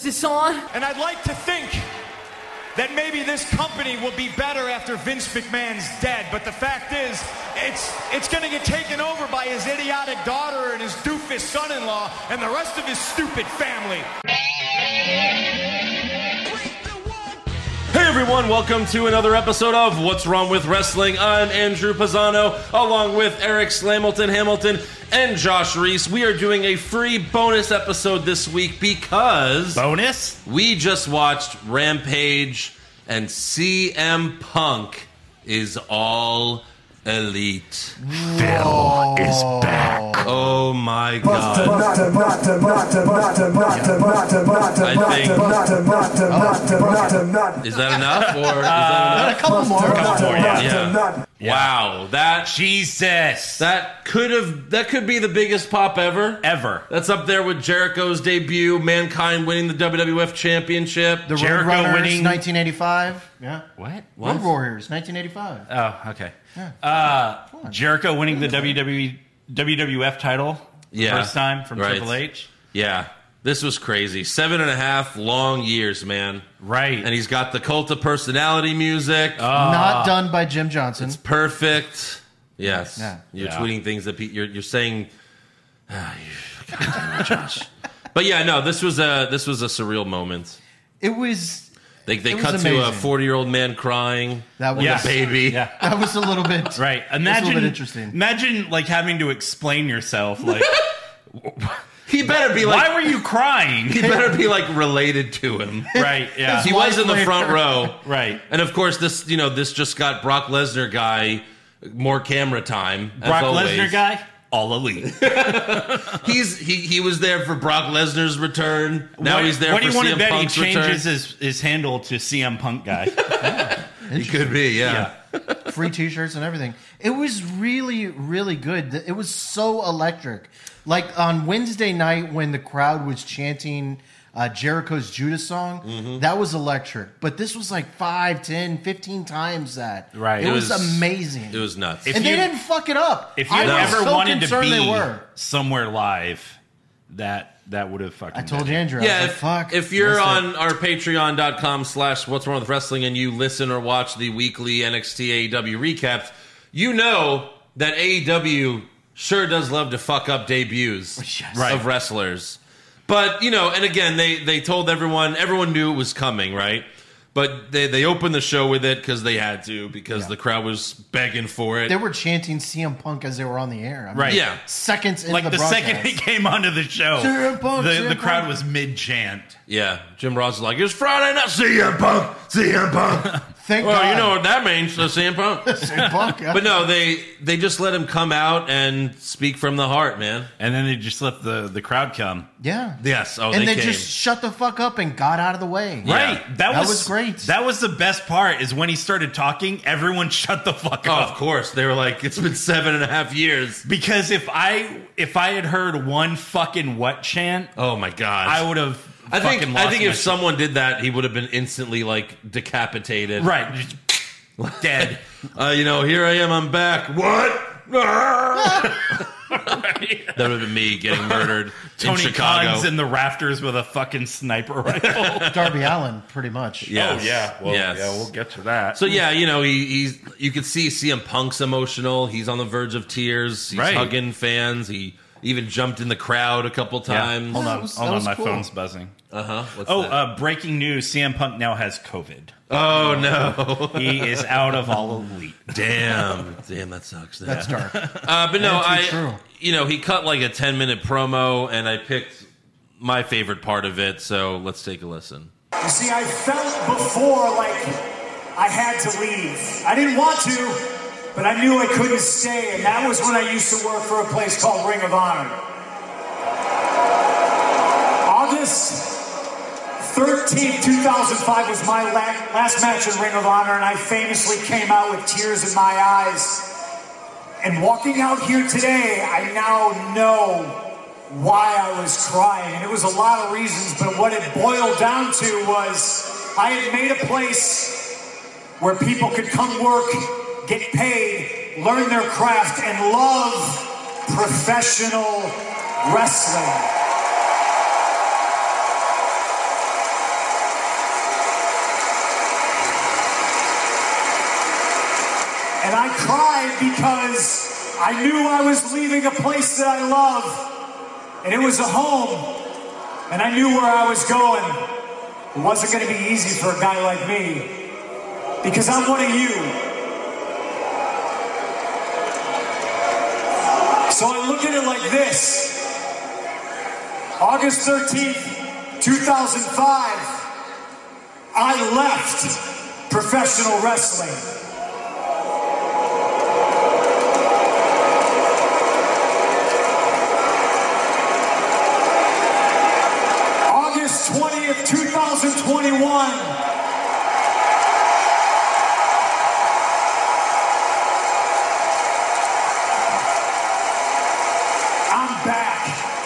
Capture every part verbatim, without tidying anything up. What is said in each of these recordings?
Is this on? And I'd like to think that maybe this company will be better after Vince McMahon's dead, but the fact is, it's it's going to get taken over by his idiotic daughter and his doofus son-in-law and the rest of his stupid family. Hey everyone, welcome to another episode of What's Wrong with Wrestling. I'm Andrew Pisano, along with Eric Slamilton Hamilton and Josh Reese. We are doing a free bonus episode this week because... Bonus? We just watched Rampage and C M Punk is all elite. Phil is back. Oh my god. I think... Is that enough? Or is that enough? A couple more. A couple more, yeah. yeah. Yeah. Wow, that Jesus, that could have that could be the biggest pop ever, ever. That's up there with Jericho's debut, Mankind winning the W W F Championship, the Jericho Road Runners, winning nineteen eighty-five. Yeah, what? Road Warriors, nineteen eighty-five. Oh, okay. Yeah. Uh, Jericho winning the W W F title, yeah, first time from right. Triple H. Yeah. This was crazy. Seven and a half long years, man. Right. And he's got the Cult of Personality music. Uh, Not done by Jim Johnson. It's perfect. Yes. Yeah. You're yeah. tweeting things that pe- you're, you're saying. Ah, you, God damn it, Josh. But yeah, no, this was a this was a surreal moment. It was. They they it cut was to a amazing. forty-year-old man crying. That was with a baby. Yeah. That was a little bit Right. Imagine, Imagine a little bit interesting. Imagine like having to explain yourself. Like, He better be like. why were you crying? He better be like related to him. Right. Yeah. He was in the front row. Right. And of course, this you know this just got Brock Lesnar guy more camera time. As Brock always. Lesnar guy, all elite. He's he he was there for Brock Lesnar's return. Now what, he's there what for do you want C to M bet Punk's he changes return. his, his handle to C M Punk guy? He could be, yeah. Yeah. Free T-shirts and everything. It was really, really good. It was so electric. Like on Wednesday night when the crowd was chanting uh, Jericho's Judas song, Mm-hmm. that was electric. But this was like five, ten, fifteen times that. Right. It, It was, was- amazing. It was nuts. If and you- they didn't fuck it up. If you I was ever so wanted to concerned be they were. somewhere live, that that would have fucking. I told been you, it. Andrew. I Yeah, was if, like, fuck. if you're missed it. on our patreon.com slash what's wrong with wrestling and you listen or watch the weekly N X T A E W recaps, you know that A E W sure does love to fuck up debuts Yes. Right. of wrestlers. But, you know, and again, they, they told everyone, everyone knew it was coming, right? But they, they opened the show with it because they had to, because Yeah. the crowd was begging for it. They were chanting C M Punk as they were on the air. I mean, Right. Yeah. Seconds into Like the, the broadcast. second he came onto the show, C M Punk, the, C M the crowd Punk. was mid chant. Yeah, Jim Ross was like, it's Friday night, C M Punk, C M Punk. Thank Well, God. you know what that means, so C M Punk. C M Punk. yeah. But no, they they just let him come out and speak from the heart, man. And then they just let the, the crowd come. Yeah. Yes, oh, and they they, came. just shut the fuck up and got out of the way. Yeah. Right. That, That was, was great. That was the best part is when he started talking, everyone shut the fuck Oh, up. of course. They were like, it's been seven and a half years. Because if I if I had heard one fucking what chant, Oh my gosh. I would have I think fucking I lost think my if shit. someone did that, he would have been instantly like decapitated. Right. Just dead. Uh, you know, here I am, I'm back. What? That would have been me getting murdered in Tony Chicago. Khan's in the rafters with a fucking sniper rifle. Darby Allin, pretty much. Yes. Oh yeah. Well, Yes. yeah, we'll get to that. So yeah, you know, he, he's you could see C M Punk's emotional. He's on the verge of tears. He's Right. hugging fans. He even jumped in the crowd a couple Yeah. times. Hold That on, was- hold that on, was my cool. phone's buzzing. Uh huh. What's Oh, that? uh, breaking news: C M Punk now has COVID. oh no! He is out of all elite. Damn, damn, that sucks. That's dark. Uh, but no, That's I, true. you know, he cut like a ten minute promo, and I picked my favorite part of it. So let's take a listen. You see, I felt before like I had to leave. I didn't want to, but I knew I couldn't stay, and that was when I used to work for a place called Ring of Honor. August thirteenth, two thousand five was my la- last match in Ring of Honor, and I famously came out with tears in my eyes. And walking out here today, I now know why I was crying. And it was a lot of reasons, but what it boiled down to was I had made a place where people could come work, get paid, learn their craft, and love professional wrestling. cried because I knew I was leaving a place that I love, and it was a home, and I knew where I was going. It wasn't going to be easy for a guy like me, because I'm one of you. So I look at it like this. August thirteenth, two thousand five, I left professional wrestling. August twentieth, two thousand twenty-one, I'm back.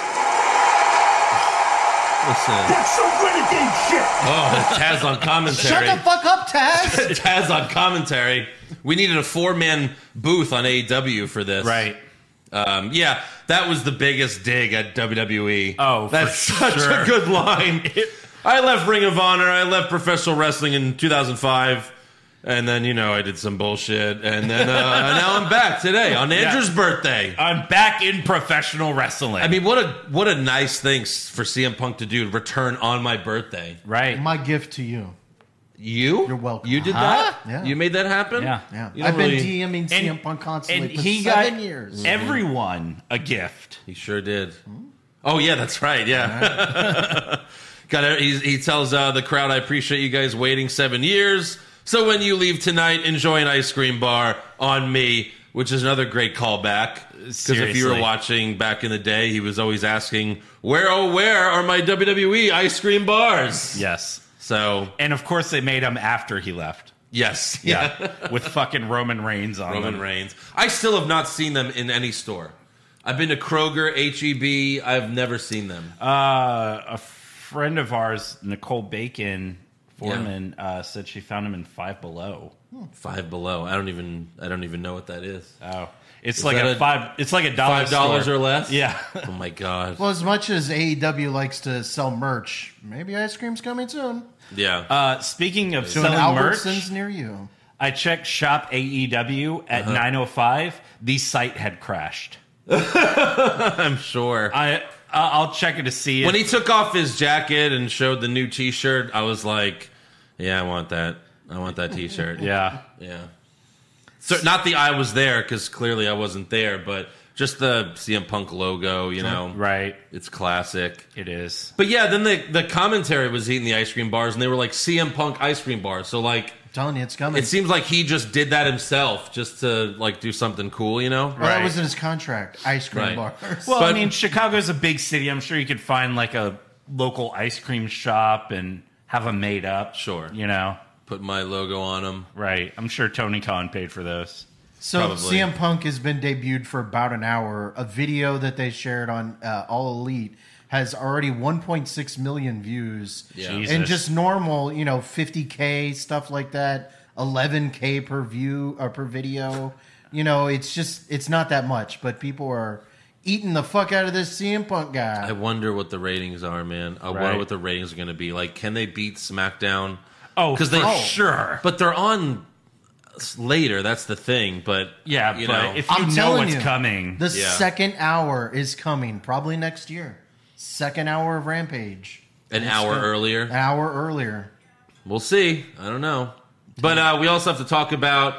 Listen. That's some renegade shit. Oh, Taz on commentary. Shut the fuck up, Taz. Taz on commentary. We needed a four-man booth on A E W for this. Right. Um, yeah, that was the biggest dig at W W E. Oh, for that's such sure. a good line. I left Ring of Honor. I left professional wrestling in two thousand five. And then, you know, I did some bullshit. And then uh, now I'm back today on Andrew's Yeah. birthday. I'm back in professional wrestling. I mean, what a what a nice thing for C M Punk to do, return on my birthday. right. My gift to you. You? You're welcome. You did Huh? that? Yeah. You made that happen? Yeah. Yeah, You don't I've been really- DMing C M Punk constantly and for he seven got years. everyone a gift. He sure did. Oh, yeah, that's right. Yeah. Got it. He, he tells uh, the crowd, I appreciate you guys waiting seven years. So when you leave tonight, enjoy an ice cream bar on me, which is another great callback. Because if you were Seriously. watching back in the day, he was always asking, where, oh, where are my W W E ice cream bars? Yes. So, And of course, they made him after he left. yes. Yeah. With fucking Roman Reigns on Roman them. Reigns. I still have not seen them in any store. I've been to Kroger, H E B. I've never seen them. Uh, a friend of ours, Nicole Bacon Foreman, uh, said she found him in Five Below. Five Below. I don't even. I don't even know what that is. Oh, it's Is like that a, a five. It's like a dollar Five dollars store. or less. Yeah. Oh my god. Well, as much as A E W likes to sell merch, maybe ice cream's coming soon Yeah. Uh, speaking of to an selling merch, Albertsons near you. I checked Shop A E W at Uh-huh. nine oh five. The site had crashed. I'm sure. I I'll check it to see if, When he took off his jacket and showed the new T-shirt, I was like, "Yeah, I want that. I want that T-shirt." yeah. Yeah. So not the I was there because clearly I wasn't there, but just the C M Punk logo. You know, Right. it's classic. It is. But yeah, then the the commentary was eating the ice cream bars, and they were like C M Punk ice cream bars. So like, I'm telling you, it's coming. it seems like he just did that himself, just to like do something cool, you know? Well, that Right. was in his contract. Ice cream Right. bars. Well, But- I mean, Chicago's a big city. I'm sure you could find like a local ice cream shop and have them made up. Sure. You know, Put my logo on him. right. I'm sure Tony Khan paid for those. So Probably. C M Punk has been debuted for about an hour. A video that they shared on uh, All Elite has already one point six million views. Yeah. Jesus. And just normal, you know, fifty K, stuff like that, eleven K per view or per video. You know, it's just, it's not that much, but people are eating the fuck out of this C M Punk guy. I wonder what the ratings are, man. I Right. wonder what the ratings are going to be. Like, can they beat SmackDown? Oh, 'Cause for they- sure. But they're on later. That's the thing. But Yeah, you but know, if you I'm know telling what's you, coming, The Yeah. second hour is coming, probably next year. Second hour of Rampage. an It's hour gonna- earlier, An hour earlier. we'll see. I don't know. But uh, we also have to talk about.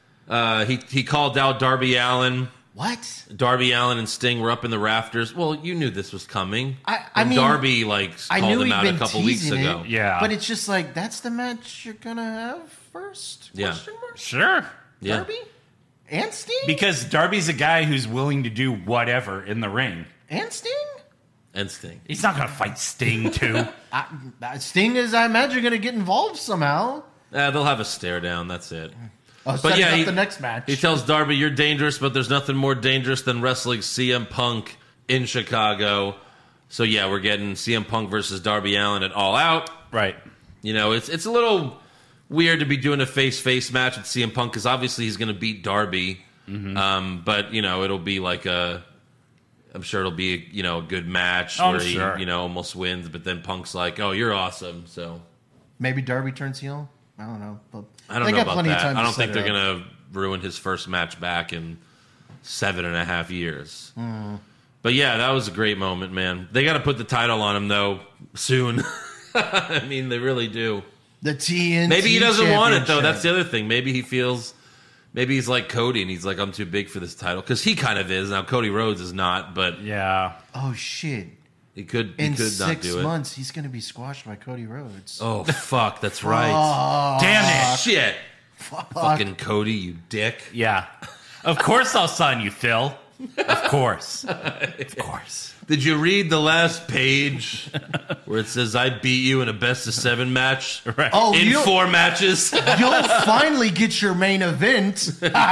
Uh, he he called out Darby Allin. What? Darby Allin and Sting were up in the rafters. Well, you knew this was coming. I- I And mean, Darby like I called knew him he'd out a been couple weeks teasing ago. it, Yeah. but it's just like that's the match you're gonna have first. Yeah. Question mark? sure. Yeah. Darby and Sting Because Darby's a guy who's willing to do whatever in the ring. and Sting. And Sting. He's not going to fight Sting, too. I, I- Sting is, I imagine, going to get involved somehow. Uh, they'll have a stare down. That's it. Oh, But yeah, up he- the next match. He tells Darby, "You're dangerous, but there's nothing more dangerous than wrestling C M Punk in Chicago." So yeah, we're getting C M Punk versus Darby Allin at All Out. Right. You know, it's it's a little weird to be doing a face face match with C M Punk because obviously he's going to beat Darby. Mm-hmm. Um, but you know, it'll be like a. I'm sure it'll be a, you know a good match Oh, I'm where he sure. you know almost wins, but then Punk's like, "Oh, you're awesome." So Maybe Darby turns heel. I don't know. But I don't they know got about plenty that. of time I to don't think set they're it up. going to ruin his first match back in seven and a half years. Mm. But yeah, that was a great moment, man. They got to put the title on him though soon. I mean, they really do. The T N T Maybe he doesn't want it though. Championship. That's the other thing. Maybe he feels. Maybe he's like Cody, and he's like, I'm too big for this title because he kind of is now. Cody Rhodes is not, but Yeah. Oh shit! he could. He In could not six do it. months, he's going to be squashed by Cody Rhodes. Oh fuck, that's right. Oh, Damn it, shit, fuck. fucking Cody, you dick. Yeah. Of course I'll sign you, Phil. Of course. Of course. Did you read the last page where it says I beat you in a best of seven match Right. Oh, in you- four matches? You'll finally get your main event.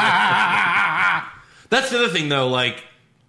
That's the other thing, though. Like,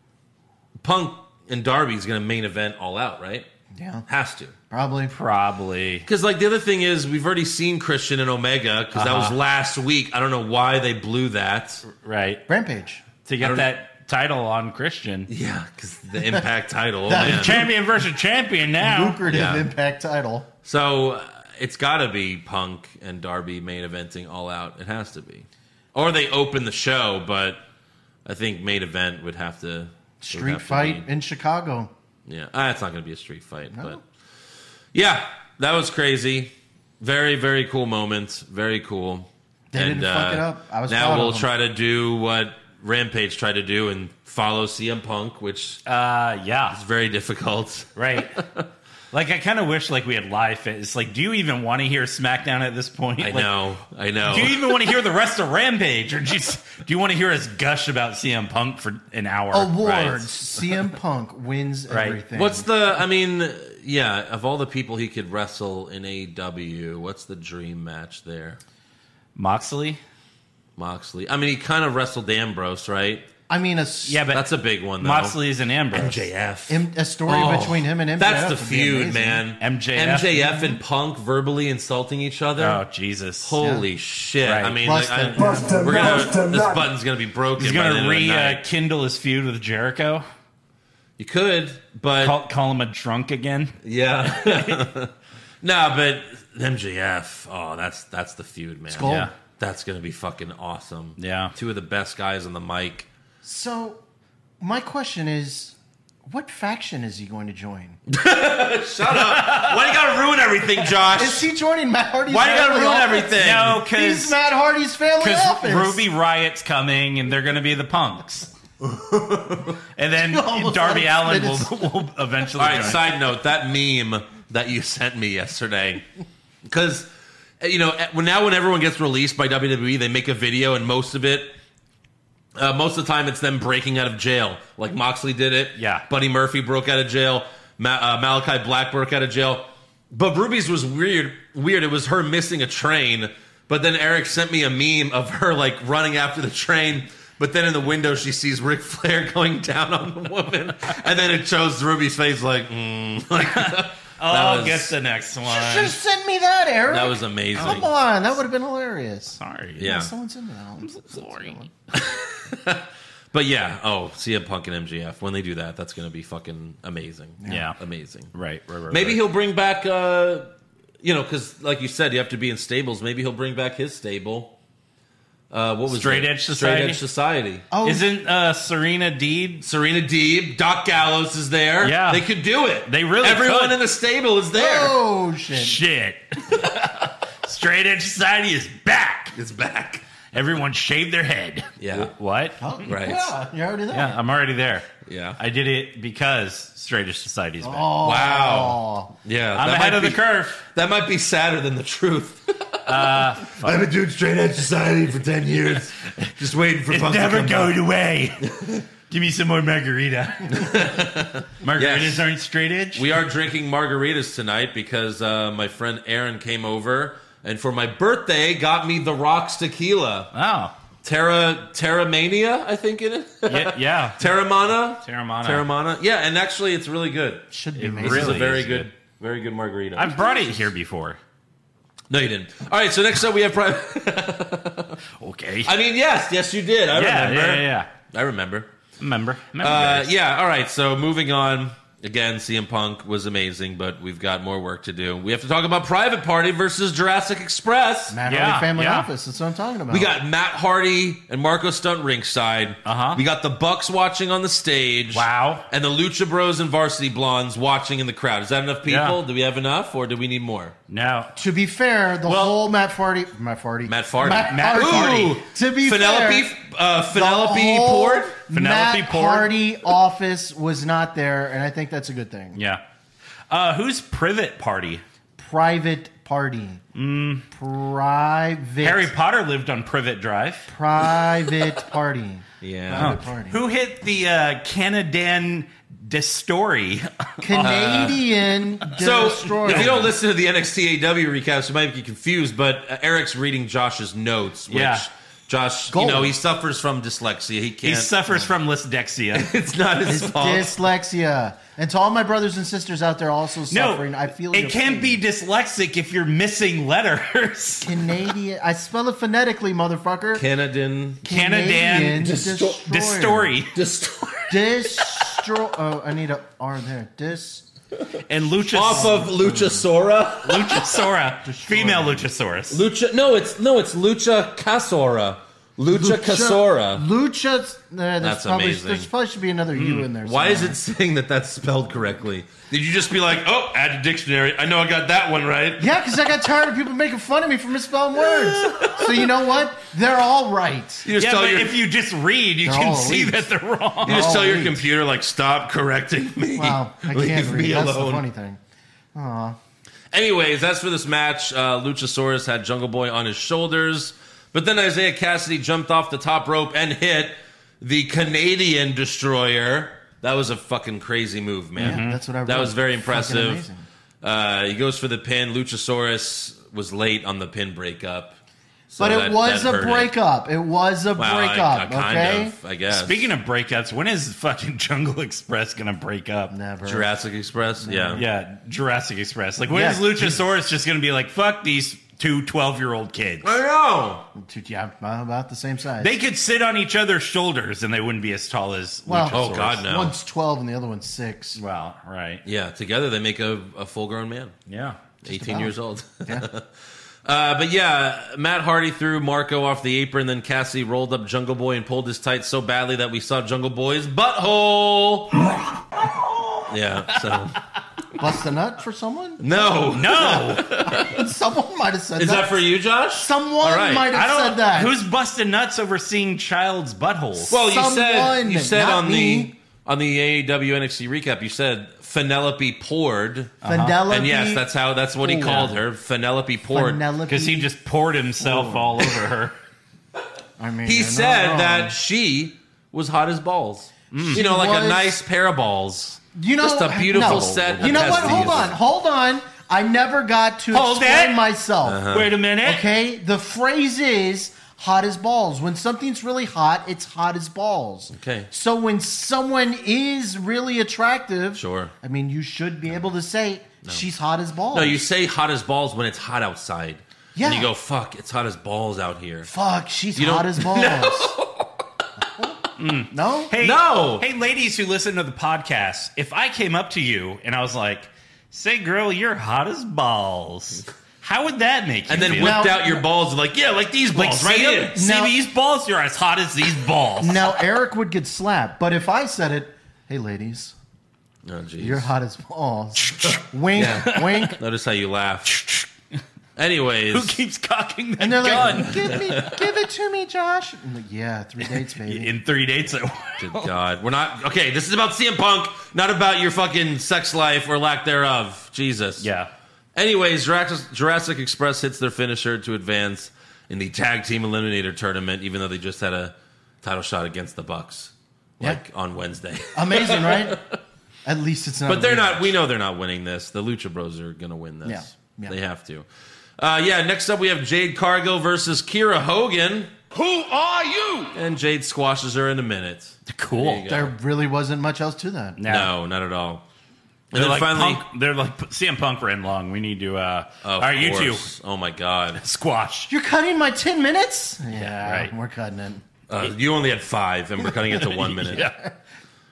Punk and Darby's going to main event All Out, right? Yeah, Has to. probably. Probably. Because, like, the other thing is we've already seen Christian and Omega because that was Uh-huh. last week. I don't know why they blew that. Right. Rampage. To I get don't- that title on Christian. Yeah, because the Impact title. Oh, That- man. Champion versus champion now. Lucrative Yeah. Impact title. So uh, it's got to be Punk and Darby main eventing All Out. It has to be. Or they open the show, but I think main event would have to. would Street have to fight be- in Chicago. Yeah, ah, it's not going to be a street fight, but yeah, that was crazy. Very, very cool moment. Very cool. They didn't fuck it up. I was now proud of we'll them. try to do what Rampage tried to do and follow C M Punk, which Uh, yeah. is very difficult. Right. Like, I kind of wish, like, we had live fit. It's like, do you even want to hear SmackDown at this point? I Like, know, I know. Do you even want to hear the rest of Rampage? Or just do you want to hear us gush about C M Punk for an hour? Awards. Right. C M Punk wins Right. everything. What's the? I mean, yeah. Of all the people he could wrestle in A E W, what's the dream match there? Moxley? Moxley. I mean, he kind of wrestled Ambrose, right? I mean, a, s- Yeah, but That's a big one, though. Moxley is an Ambrose. M J F. M- a story Oh, between him and M J F. That's the would be feud, amazing. man. M J F. M J F and Punk verbally insulting each other. Oh, Jesus. Holy shit! Right. I mean, Bust like, I- it. Bust it, we're gonna. bust it, This bust it. button's gonna be broken. He's by the going end to of the night. rekindle his feud with Jericho? You could, but Call, call him a drunk again? yeah. No, but M J F. Oh, that's that's the feud, man. Skull. Yeah. That's gonna be fucking awesome. Yeah. Two of the best guys on the mic. So, my question is, what faction is he going to join? Shut up! Why you gotta ruin everything, Josh? Is he joining Matt Hardy's Why you gotta family ruin office? everything? No, He's because Matt Hardy's family office. Ruby Riot's coming and they're going to be the punks. And then Almost Darby like Allin will, minutes. will eventually All right. join. Side note: that meme that you sent me yesterday, because you know, when now when everyone gets released by W W E, they make a video, and most of it, uh, most of the time, it's them breaking out of jail. Like Moxley did it. Yeah. Buddy Murphy broke out of jail. Ma- uh, Malachi Black broke out of jail. But Ruby's was weird. Weird. It was her missing a train. But then Eric sent me a meme of her like running after the train. But then in the window, she sees Ric Flair going down on the woman, and then it shows Ruby's face like, mm. like I'll was- get the next one. Just send me that, Eric. that was amazing. Come on, that would have been hilarious. Sorry. Yeah. Someone send me that one. Sorry. But yeah, oh, C M Punk and M J F, when they do that, that's going to be fucking amazing. Yeah. Amazing. Right, right, right. Maybe right. he'll bring back, uh, you know, because like you said, you have to be in stables. Maybe he'll bring back his stable. Uh, what was Straight it? Edge Straight Society? Edge Society. Oh, Isn't uh, Serena Deeb? Serena Deeb, Doc Gallows is there. Yeah. They could do it. They really Everyone could. in the stable is there. oh shit. Shit. Straight Edge Society is back. It's back. Everyone shaved their head. Yeah. What? Right. Yeah, you're already there. Yeah, I'm already there. Yeah. I did it because Straight Edge Society is back. Oh, Wow. Yeah. I'm that ahead might of the be- curve. That might be sadder than the truth. Uh, I've been doing Straight Edge Society for ten years. Just waiting for It's Punk never to come going away. Give me some more margarita. Margaritas Yes. aren't straight edge? We are drinking margaritas tonight because uh, my friend Aaron came over and for my birthday got me the Rocks tequila. Oh. Terra Terramania, I think it is. Yeah. yeah. Terramana? Terramana. Terramana. Yeah, and actually it's really good. Should be It amazing. This is a Really very is good, good. very good margarita. I've brought it here before. no, you didn't. All right, so next up we have Prime. Okay. I mean, yes, yes, you did. I yeah, remember. yeah, yeah, yeah. I remember. Remember. Remember Uh, guys. yeah, all right, so moving on. Again, C M Punk was amazing, but we've got more work to do. We have to talk about Private Party versus Jurassic Express. Matt Yeah, Hardy Family yeah. Office. That's what I'm talking about. We got Matt Hardy and Marco Stunt ringside. Uh-huh. We got the Bucks watching on the stage. Wow. And the Lucha Bros and Varsity Blondes watching in the crowd. Is that enough people? Yeah. Do we have enough, or do we need more? No. To be fair, the Well- whole Matt Hardy, Matt Hardy, Matt Farty. Matt, Matt Hardy. Ooh, To be Penelope, fair, uh, Penelope the whole Port. Penelope Matt Port. Hardy office was not there, and I think that's a good thing. Yeah. Uh, who's Privet Party? Private Party. Mm. Private. Harry Potter lived on Privet Drive. Private Party. Yeah. Private Party. Who hit the uh, Canadan Destory? Canadian So, Destroyer. if you don't listen to the N X T A W recaps, you might be confused, but uh, Eric's reading Josh's notes, which Yeah. Josh, Gold. you know, he suffers from dyslexia. He He can't. suffers from dyslexia. It's not his fault. Dyslexia. And to all my brothers and sisters out there also No, suffering, I feel your it can't pain. be dyslexic if you're missing letters. Canadian. I spell it phonetically, motherfucker. Canadan. Canadan Destroyer. Destory Destroy. Oh, I need a R there. Dis. and Lucha Off of Luchasaura. Luchasaura, female Luchasaurus. Lucha. No, it's no, it's Lucha Casora. Lucha Casora. Lucha. Uh, there's That's probably, amazing. There's probably should be another U in there. Why is somewhere. it saying that that's spelled correctly? Did you just be like, oh, add to dictionary? I know I got that one right. Yeah, because I got tired of people making fun of me for misspelling words. So you know what? They're all right. You just Yeah, tell but your, if you just read, you They're can all see elite. that they're wrong. you just all tell your elite. computer like, stop correcting me. Wow, I Leave can't me read. That's alone. the funny thing. Aw. Anyways, that's for this match. Uh, Luchasaurus had Jungle Boy on his shoulders, but then Isaiah Cassidy jumped off the top rope and hit the Canadian Destroyer. That was a fucking crazy move, man. Yeah, that's what I That wrote. was very Fucking impressive. amazing. Uh, he goes for the pin. Luchasaurus was late on the pin breakup. So But it that- was that a hurt it. breakup. It. was a Well, I- breakup. I kind okay. of, I guess. Speaking of breakups, when is fucking Jungle Express gonna break up? Never. Jurassic Express, yeah. Yeah, Jurassic Express. Like, when Yeah. is Luchasaurus just gonna be like, fuck these two twelve-year-old kids? I know. Yeah, about the same size. They could sit on each other's shoulders and they wouldn't be as tall as Well- Luchasaurus. Oh, God, no. One's twelve and the other one's six. Well, right. Yeah, together they make a, a full-grown man. Yeah. eighteen about. years old. Yeah. Uh, but yeah, Matt Hardy threw Marco off the apron, then Cassidy rolled up Jungle Boy and pulled his tights so badly that we saw Jungle Boy's butthole. Yeah, so Bust a nut for someone? no, No! Someone might have said is that. that for you, Josh? Someone All right. might I have don't said that. Who's busting nuts over seeing child's buttholes? Well, you said Someone, you said not on the me. on the A E W N X T recap, you said Penelope poured, Penelope? and yes, that's how that's what he Poured. called her, Penelope poured. Penelope. Because he just poured himself all over her. I mean, He you're not said wrong. that she was hot as balls. You She know, like a was- nice pair of balls. You know, just a beautiful no. set You of know what? testes. Hold on, hold on. I never got to Hold explain it. myself. Uh-huh. Wait a minute. Okay, the phrase is hot as balls. When something's really hot, it's hot as balls. Okay. So when someone is really attractive, Sure. I mean, you should be able to say she's hot as balls. No, you say hot as balls when it's hot outside. Yeah. And you go, fuck, it's hot as balls out here. Fuck, she's You don't- hot as balls. No? Hey, No. Hey, ladies who listen to the podcast, if I came up to you and I was like, say, girl, you're hot as balls, how would that make you And then feel? whipped Now- out your balls and like, yeah, like these like, balls right see, here. see Now- these balls? You're as hot as these balls. Now Eric would get slapped, but if I said it, hey ladies, Oh, jeez. you're hot as balls. Wink, wink. Notice how you laugh. Anyways. Who keeps cocking that And they're gun? like, give me, give it to me, Josh. I'm like, yeah, three dates, baby. In three dates at Good God. We're not... Okay, this is about C M Punk, not about your fucking sex life or lack thereof. Jesus. Yeah. Anyways, Jurassic, Jurassic Express hits their finisher to advance in the Tag Team Eliminator Tournament, even though they just had a title shot against the Bucks, like Yeah. on Wednesday. Amazing, right? At least it's not. But they're a not. We know they're not winning this. The Lucha Bros are going to win this. Yeah, yeah. They have to. Uh, yeah. Next up, we have Jade Cargill versus Kira Hogan. Who are you? And Jade squashes her in a minute. Cool. There you go. There really wasn't much else to that. No, not at all. And They're then like, finally, Punk, they're like, C M Punk ran long. We need to, uh, of all right, you two, course. Oh my God. squash. You're cutting my ten minutes? Yeah, right. we're cutting it. Uh, you only had five, and we're cutting it to one minute. Yeah.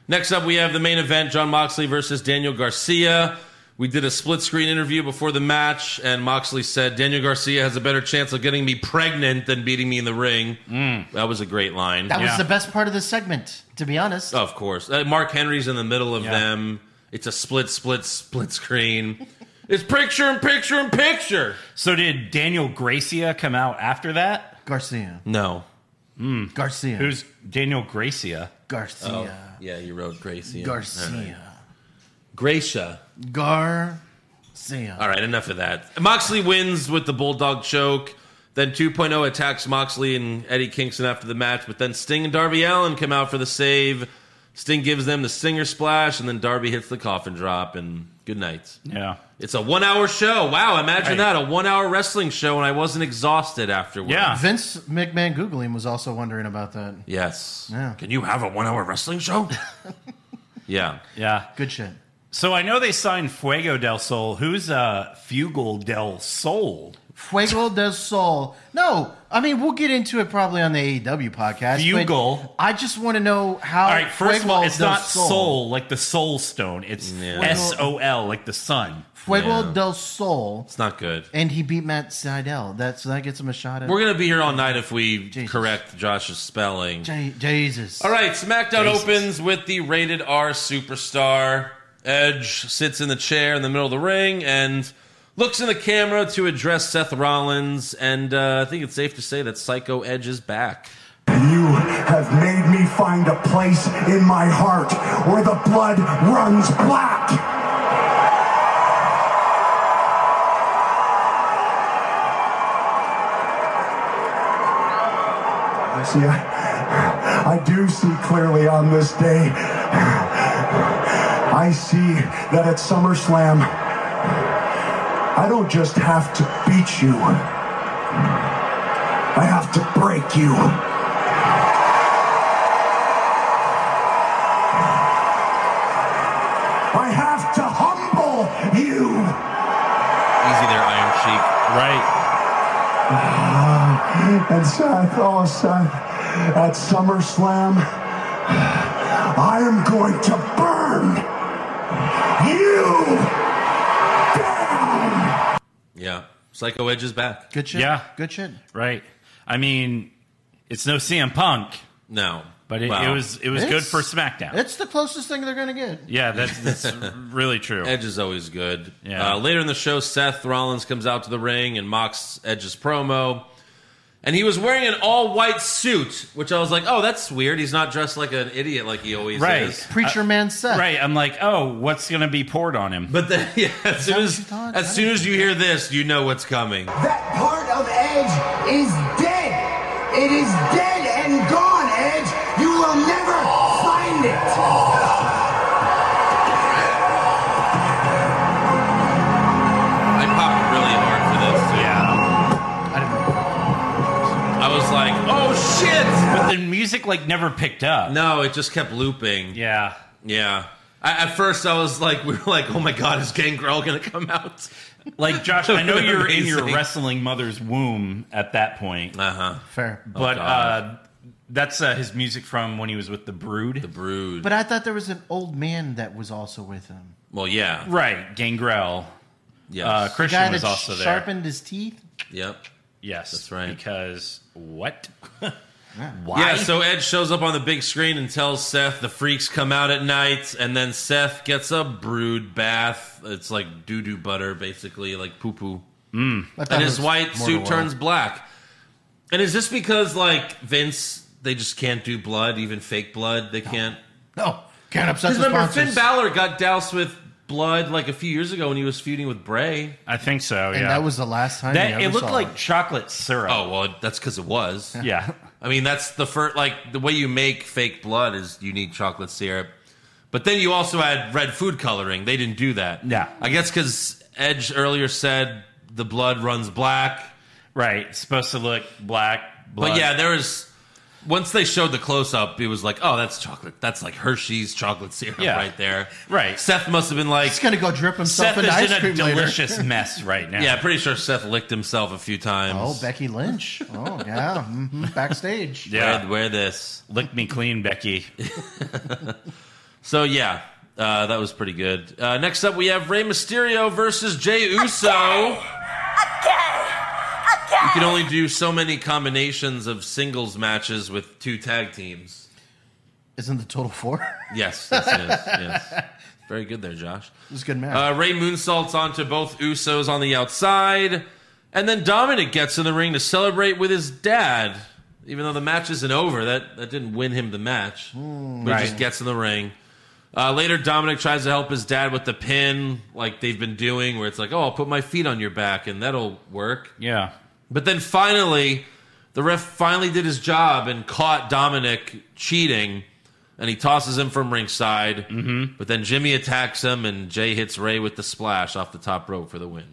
Next up, we have the main event, Jon Moxley versus Daniel Garcia. We did a split-screen interview before the match, and Moxley said, Daniel Garcia has a better chance of getting me pregnant than beating me in the ring. Mm. That was a great line. That Yeah. was the best part of the segment, to be honest. Of course. Uh, Mark Henry's in the middle of Yeah. them. It's a split, split, split screen. It's picture and picture and picture. So did Daniel Gracia come out after that? Garcia. No. Garcia. Who's Daniel Gracia? Garcia? Oh, yeah, you wrote Gracie. Garcia. Gracia. Garcia. All right, enough of that. Moxley wins with the Bulldog choke. Then two point oh attacks Moxley and Eddie Kingston after the match, but then Sting and Darby Allin come out for the save. Sting gives them the Stinger Splash, and then Darby hits the coffin drop, and good night. Yeah. It's a one-hour show. Wow, imagine Right. that, a one-hour wrestling show, and I wasn't exhausted afterwards. Yeah. Vince McMahon Googling was also wondering about that. Yes. Yeah. Can you have a one-hour wrestling show? Yeah. Yeah. Good shit. So I know they signed Fuego del Sol. Who's uh, Fugal del Sol? Fuego del Sol. No, I mean, we'll get into it probably on the A E W podcast. but Fugal. I just want to know how. All right, first of all, Fuego it's del not Sol. soul like the soul stone. It's Yeah. S O L like the sun. Fuego Yeah. del Sol. It's not good. And he beat Matt Sydal. That's that gets him a shot at. We're going to be here all night if we Jesus. correct Josh's spelling. Je- Jesus. All right, SmackDown Jesus. opens with the Rated R Superstar. Edge sits in the chair in the middle of the ring and looks in the camera to address Seth Rollins. And uh, I think it's safe to say that Psycho Edge is back. You have made me find a place in my heart where the blood runs black. See, I, I do see clearly on this day. I see that at SummerSlam, I don't just have to beat you. I have to break you. I have to humble you. Easy there, Iron Sheik. Right. And Seth, oh Seth, at SummerSlam, I am going to burn you down. Yeah, Psycho Edge is back. Good shit. Yeah. Good shit. Right. I mean, it's no C M Punk, No. but it, Well, it was it was It's- good for SmackDown. It's the closest thing they're going to get. Yeah, that's that's really true. Edge is always good. Yeah. Uh, later in the show, Seth Rollins comes out to the ring and mocks Edge's promo. And he was wearing an all-white suit, which I was like, oh, that's weird. He's not dressed like an idiot like he always Right. is. Preacher Man Seth. Right. I'm like, oh, what's going to be poured on him? But then, yeah, as soon that as, what you thought? as soon as you hear this, you know what's coming. That part of Edge is dead. It is dead and gone, Edge. You will never find it. I popped really hard for this. Too. Yeah. I don't know. I was like, oh, shit! But the music like never picked up. No, it just kept looping. Yeah. Yeah. I, at first, I was like, we were like, oh my god, is Gangrel going to come out? Like Josh, I know you're in your Amazing. wrestling mother's womb at that point, Uh huh. Fair. but God. uh, that's uh, his music from when he was with the Brood. The Brood. But I thought there was an old man that was also with him. well, yeah. Right, Gangrel. Yes. Uh, The Christian guy was that also there. sharpened his teeth. Yep. Yes, That's right. Because what? Why? Yeah, so Edge shows up on the big screen and tells Seth the freaks come out at night, and then Seth gets a Brood bath. It's like doo-doo butter, basically, like poo-poo. I thought And it his was white more suit to turns well. black. And is this because, like, Vince, they just can't do blood, even fake blood? They can't... No, can't upset Because the remember, sponsors. Finn Balor got doused with blood, like, a few years ago when he was feuding with Bray. I think so. and Yeah, that was the last time that. we ever It looked saw like it. chocolate syrup. Oh, well, that's because it was. yeah. I mean, that's the first, like, the way you make fake blood is you need chocolate syrup. But then you also add red food coloring. They didn't do that. Yeah. I guess because Edge earlier said the blood runs black. Right. It's supposed to look black. Blood. But yeah, there was, once they showed the close up, it was like, oh, that's chocolate. That's like Hershey's chocolate syrup Yeah. right there. Right. Seth must have been like, He's gonna go drip himself Seth in is ice in a cream later. delicious mess right now. yeah, pretty sure Seth licked himself a few times. Oh, Becky Lynch. Oh yeah, hmm backstage. Yeah. Wear, wear this. Lick me clean, Becky. So, yeah, uh, that was pretty good. Uh, next up, we have Rey Mysterio versus Jey Uso. Okay. Okay. Okay. You can only do so many combinations of singles matches with two tag teams. Isn't the total four? Yes, yes, it is. Yes. Very good there, Josh. It was a good match. Uh, Rey moonsaults onto both Usos on the outside. And then Dominic gets in the ring to celebrate with his dad. Even though the match isn't over, that, that didn't win him the match. Mm, but right. he just gets in the ring. Uh, later, Dominic tries to help his dad with the pin, like they've been doing, where it's like, oh, I'll put my feet on your back, and that'll work. Yeah. But then finally, the ref finally did his job and caught Dominic cheating, and he tosses him from ringside. Mm-hmm. But then Jimmy attacks him, and Jay hits Ray with the splash off the top rope for the win.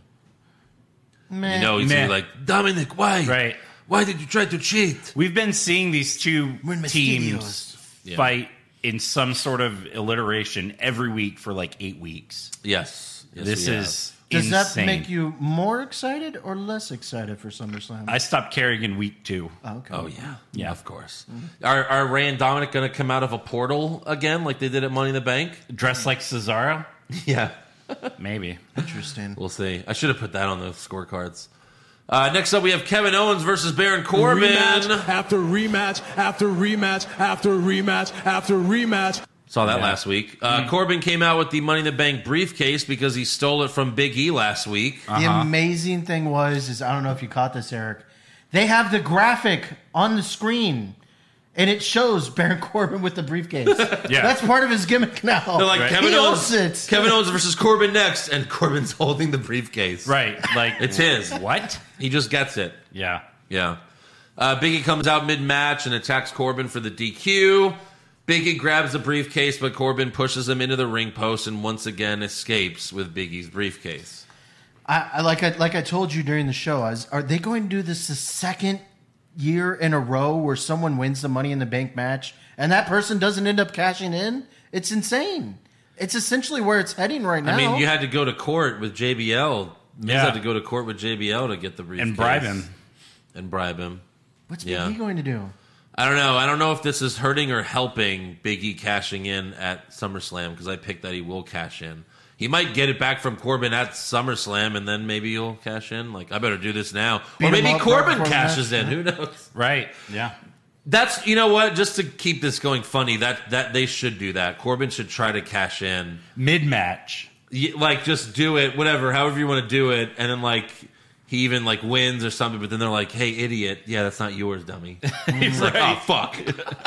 Meh. You know, he's Meh. like, Dominic, why? Right. Why did you try to cheat? We've been seeing these two We're Mysterios. teams Yeah. fight in some sort of alliteration every week for like eight weeks. Yes. yes this we is Does insane. that make you more excited or less excited for SummerSlam? I stopped caring in week two. oh, okay. have. Oh, yeah. Yeah. Of course. Are, are Ray and Dominic going to come out of a portal again like they did at Money in the Bank? Dressed like Cesaro? Yeah. Maybe. Interesting. We'll see. I should have put that on the scorecards. Uh, next up, we have Kevin Owens versus Baron Corbin. Rematch after rematch after rematch after rematch after rematch. Saw that Yeah. last week. Uh, Corbin came out with the Money in the Bank briefcase because he stole it from Big E last week. The amazing thing was, is I don't know if you caught this, Eric. They have the graphic on the screen, and it shows Baron Corbin with the briefcase. Yeah. That's part of his gimmick now. They're like, Right. Kevin, He Owens, owns it. Kevin Owens versus Corbin next, and Corbin's holding the briefcase. Right. Like It's his. What? He just gets it. Yeah. Yeah. Uh, Biggie comes out mid-match and attacks Corbin for the D Q. Biggie grabs the briefcase, but Corbin pushes him into the ring post and once again escapes with Biggie's briefcase. I, I like I like I told you during the show. I was, are they going to do this the second year in a row where someone wins the Money in the Bank match and that person doesn't end up cashing in? It's insane. It's essentially where it's heading right now. I mean, you had to go to court with J B L. Miz Yeah. had to go to court with J B L to get the briefcase. And bribe him. And bribe him. What's yeah. Big E going to do? I don't know. I don't know if this is hurting or helping Big E cashing in at SummerSlam because I picked that he will cash in. He might get it back from Corbin at SummerSlam and then maybe he'll cash in. Like, I better do this now. Beat or him maybe up right Corbin before the cashes match, in. yeah. Who knows? Right. Yeah. That's, you know what? Just to keep this going funny, that, that they should do that. Corbin should try to cash in. Mid match. Y- Like, just do it, whatever, however you want to do it. And then, like, he even, like, wins or something. But then they're like, hey, idiot. Yeah, that's not yours, dummy. He's like, oh, fuck.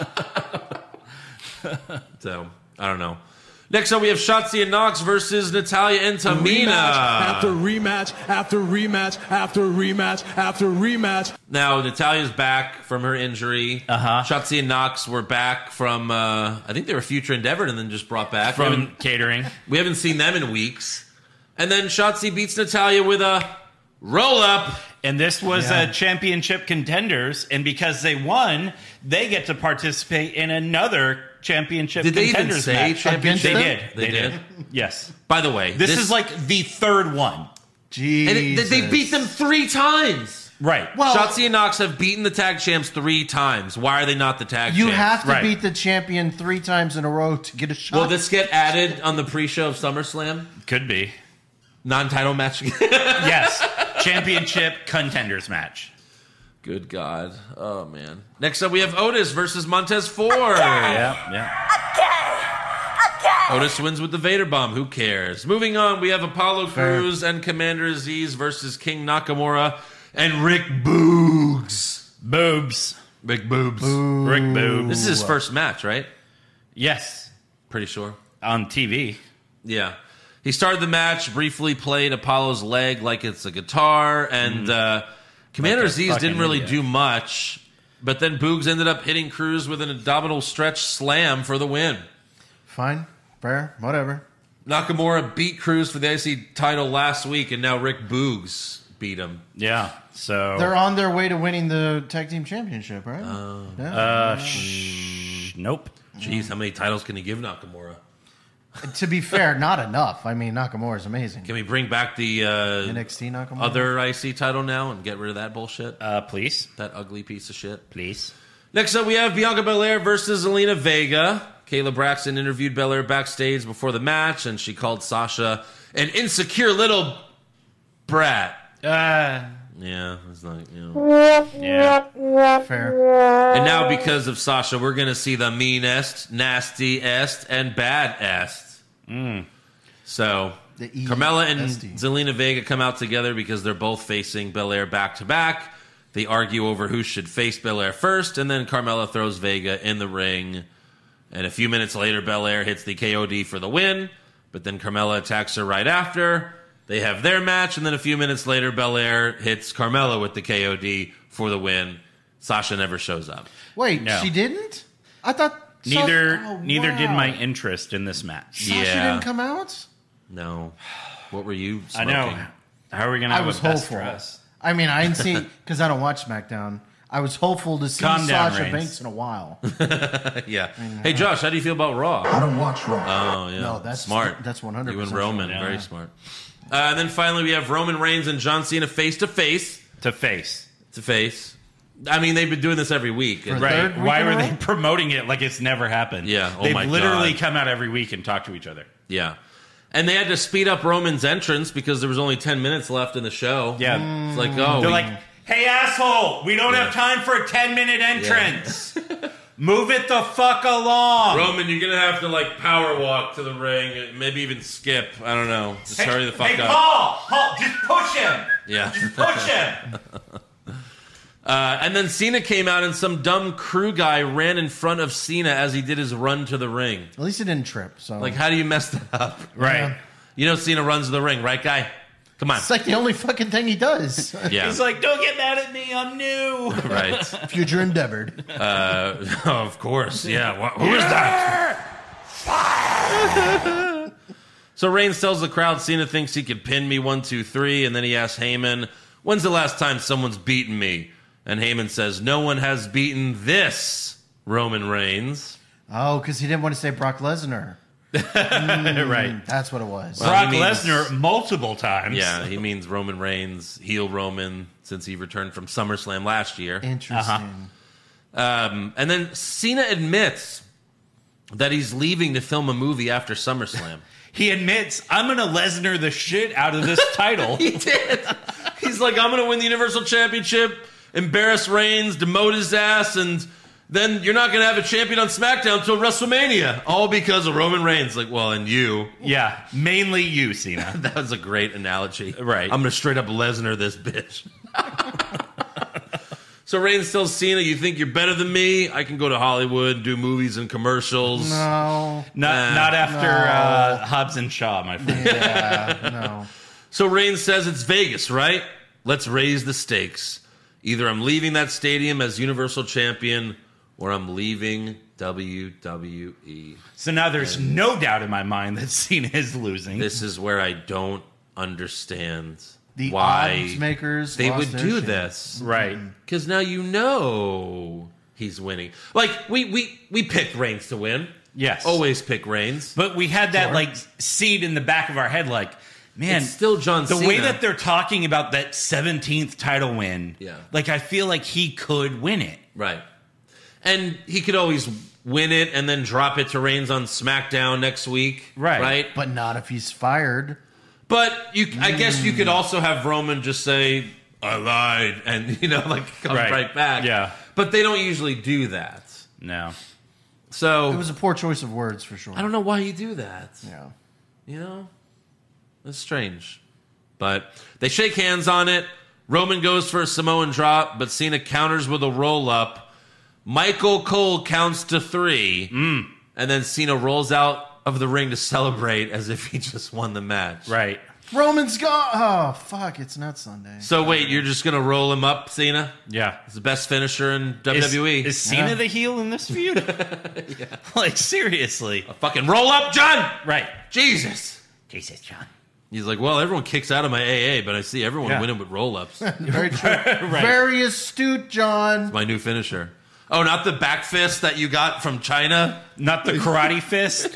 So, I don't know. Next up, we have Shotzi and Knox versus Natalia and Tamina. Rematch after rematch after rematch after rematch after rematch. Now, Natalia's back from her injury. Uh-huh. Shotzi and Knox were back from, uh, I think they were Future Endeavored and then just brought back. we, From haven't, catering. we haven't seen them in weeks. And then Shotzi beats Natalia with a roll-up. And this was Yeah. a championship contenders, and because they won, they get to participate in another championship Did they even contenders say match. championship? They them? did. They They, did? did. Yes. By the way, This, is like the third one. Jesus. And it, they beat them three times. Right. Well, Shotzi and Knox have beaten the tag champs three times. Why are they not the tag you champs? have to Right. beat the champion three times in a row to get a shot. Will this get added on the pre-show of SummerSlam? Could be. Non-title match? Yes. Championship contenders match. Good God. Oh, man. Next up, we have Otis versus Montez Ford. Yeah. Yeah. Otis wins with the Vader Bomb. Who cares? Moving on, we have Apollo Crews and Commander Aziz versus King Nakamura and Rick Boogs. Boobs. Rick Boobs. Rick Boobs. This is his first match, right? Yes. Pretty sure. On T V. Yeah. He started the match, briefly played Apollo's leg like it's a guitar, and uh, Commander Like a Aziz fucking didn't really idiot. do much, but then Boogs ended up hitting Crews with an abdominal stretch slam for the win. Fine, fair, whatever. Nakamura beat Crews for the I C title last week, and now Rick Boogs beat him. Yeah. So. They're on their way to winning the tag team championship, right? Oh. Yeah. Uh, sh- nope. Jeez, how many titles can he give Nakamura? To be fair, not enough. I mean, Nakamura is amazing. Can we bring back the uh, N X T Nakamura. other I C title now and get rid of that bullshit? Uh, please. That ugly piece of shit. Please. Next up, we have Bianca Belair versus Zelina Vega. Kayla Braxton interviewed Belair backstage before the match, and she called Sasha an insecure little brat. Uh, Yeah, it's like, you know. yeah. Fair. And now, because of Sasha, we're going to see the meanest, nastiest, and baddest. Mm. So, The E Carmella and S D. Zelina Vega come out together because they're both facing Belair back to back. They argue over who should face Belair first, and then Carmella throws Vega in the ring. And a few minutes later, Belair hits the K O D for the win, but then Carmella attacks her right after. They have their match, and then a few minutes later, Belair hits Carmella with the K O D for the win. Sasha never shows up. Wait, No. she didn't? I thought Neither Sasha- oh, neither did wow. my interest in this match. Sasha Yeah. didn't come out? No. What were you I smoking? know. How are we going to I have was a best hopeful. dress? I mean, I didn't see because I don't watch SmackDown. I was hopeful to see Calm down, Sasha Reigns. Banks in a while. Yeah. Hey, Josh, how do you feel about Raw? I don't watch Raw. Oh, yeah. No, that's- smart. that's one hundred You and percent Roman, true. very Yeah. smart. Uh, and then finally, we have Roman Reigns and John Cena face to face. To face. To face. I mean, they've been doing this every week. For Right. Third week Why in a were row? they promoting it like it's never happened? Yeah. Oh They've my literally God. come out every week and talk to each other. Yeah. And they had to speed up Roman's entrance because there was only ten minutes left in the show. Yeah. It's like, oh. They're we- like, hey, asshole, we don't Yeah. have time for a ten-minute entrance. Move it the fuck along. Roman, you're going to have to, like, power walk to the ring. Maybe even skip. I don't know. Just hey, hurry the fuck hey, up. Paul, Paul, just push him. Yeah. Just push him. Uh, and then Cena came out and some dumb crew guy ran in front of Cena as he did his run to the ring. At least it didn't trip. So Like, how do you mess that up? Right. Yeah. You know Cena runs to the ring, right, guy? Come on. it's like the only fucking thing he does. Yeah. He's like, don't get mad at me, I'm new. Right. Future endeavored. Uh, of course. Yeah. Wha- Who is that? So Reigns tells the crowd Cena thinks he could pin me one, two, three, and then he asks Heyman, when's the last time someone's beaten me? And Heyman says, no one has beaten this Roman Reigns. Oh, because he didn't want to say Brock Lesnar. Right. That's what it was. Well, Brock he means- Lesnar multiple times. Yeah, he means Roman Reigns, heel Roman, since he returned from SummerSlam last year. Interesting. Um, and then Cena admits that he's leaving to film a movie after SummerSlam. He admits, I'm going to Lesnar the shit out of this title. He did. He's like, I'm going to win the Universal Championship, embarrass Reigns, demote his ass, and then you're not going to have a champion on SmackDown until WrestleMania. All because of Roman Reigns. Like, well, and you. Yeah, mainly you, Cena. That was a great analogy. Right. I'm going to straight up Lesnar this bitch. So Reigns tells Cena, you think you're better than me? I can go to Hollywood and do movies and commercials. No. Not, Nah. not after No. uh, Hobbs and Shaw, my friend. Yeah, no. So Reigns says it's Vegas, right? Let's raise the stakes. Either I'm leaving that stadium as Universal Champion or I'm leaving W W E. So now there's no doubt in my mind that Cena is losing. This is where I don't understand The why odds makers they lost would their do shit. this. Right. Because now you know he's winning. Like, we, we, we picked Reigns to win. Yes. Always pick Reigns. But we had that like seed in the back of our head, like, man, It's still John the Cena. way that they're talking about that seventeenth title win, Yeah. like I feel like he could win it. Right. And he could always win it and then drop it to Reigns on SmackDown next week. Right. Right. But not if he's fired. But you, I guess you could also have Roman just say, I lied, and, you know, like, come right, Right. back. Yeah. But they don't usually do that. No. So, It was a poor choice of words for sure. I don't know why you do that. Yeah. You know? It's strange. But they shake hands on it. Roman goes for a Samoan drop, but Cena counters with a roll-up. Michael Cole counts to three. Mm. And then Cena rolls out of the ring to celebrate as if he just won the match. Right. Roman's gone. Oh, fuck. It's not Sunday. So wait, you're just going to roll him up, Cena? Yeah. He's the best finisher in W W E. Is, is Cena Yeah. the heel in this feud? yeah. Like, seriously. Fucking roll up, John! Right. Jesus! Jesus, John. He's like, well, everyone kicks out of my A A, but I see everyone Yeah. winning with roll-ups. Very true. Very astute, John. My new finisher. Oh, not the back fist that you got from China? Not the karate fist?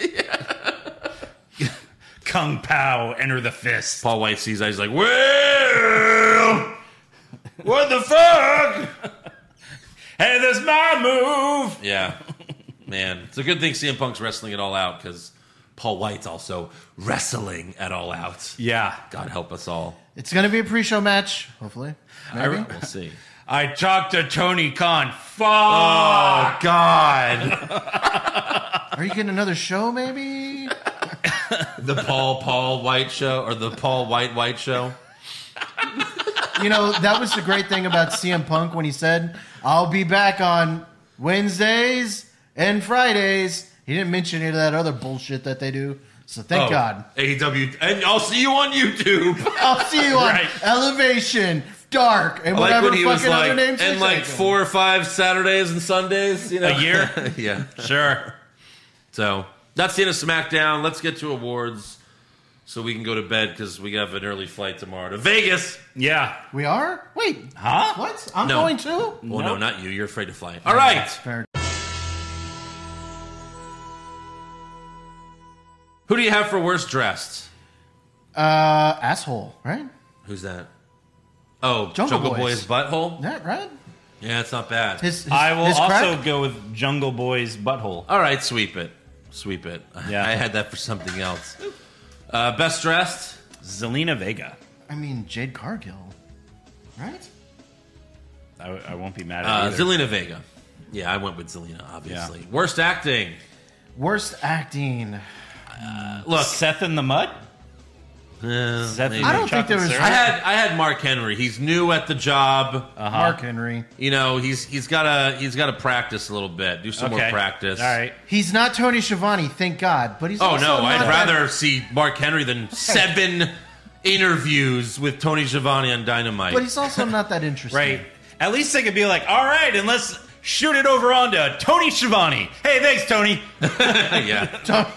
Kung Pao, enter the fist. Paul White sees that. He's like, well, what the fuck? Hey, that's my move. Yeah. Man, it's a good thing C M Punk's wrestling it all out because Paul White's also wrestling at all out. Yeah. God help us all. It's going to be a pre-show match, hopefully. Maybe. We'll see. I talked to Tony Khan. Fuck. Oh, God. Are you getting another show, maybe? The Paul Paul White show or the Paul White White show. You know, that was the great thing about C M Punk when he said, I'll be back on Wednesdays and Fridays. He didn't mention any of that other bullshit that they do. So thank Oh, God. A E W, and I'll see you on YouTube. I'll see you on Right. Elevation, Dark, and I like whatever when he fucking was other like, names and he's like taking. four or five Saturdays and Sundays, you know, A year? Yeah. Sure. So that's the end of SmackDown. Let's get to awards so we can go to bed because we have an early flight tomorrow to Vegas. Yeah. We are? Wait. Huh? What? I'm No. going too? Well, no, not you. You're afraid to fly. All right. Fair. Who do you have for worst dressed? Uh, asshole, right? Who's that? Oh, Jungle Jungle, Boys. Boy's butthole? That right? Yeah, it's not bad. His, his, I will his also crack? go with Jungle Boy's butthole. All right, sweep it. Sweep it. Yeah. I had that for something else. Uh, best dressed? Zelina Vega. I mean, Jade Cargill, right? I, I won't be mad at Uh, either. Zelina Vega. Yeah, I went with Zelina, obviously. Worst acting? Worst acting. Look, Seth in the Mud? uh, Seth maybe. in I the don't think there chocolate was- syrup? I had I had Mark Henry. He's new at the job. Mark Henry. You know, he's he's gotta he's gotta practice a little bit. Do some Okay. more practice. All right. He's not Tony Schiavone, thank God. But he's Oh also no, not I'd that- rather see Mark Henry than seven interviews with Tony Schiavone on Dynamite. But he's also not that interesting. Right. At least they could be like, all right, and let's shoot it over onto Tony Schiavone. Hey, thanks, Tony. Yeah.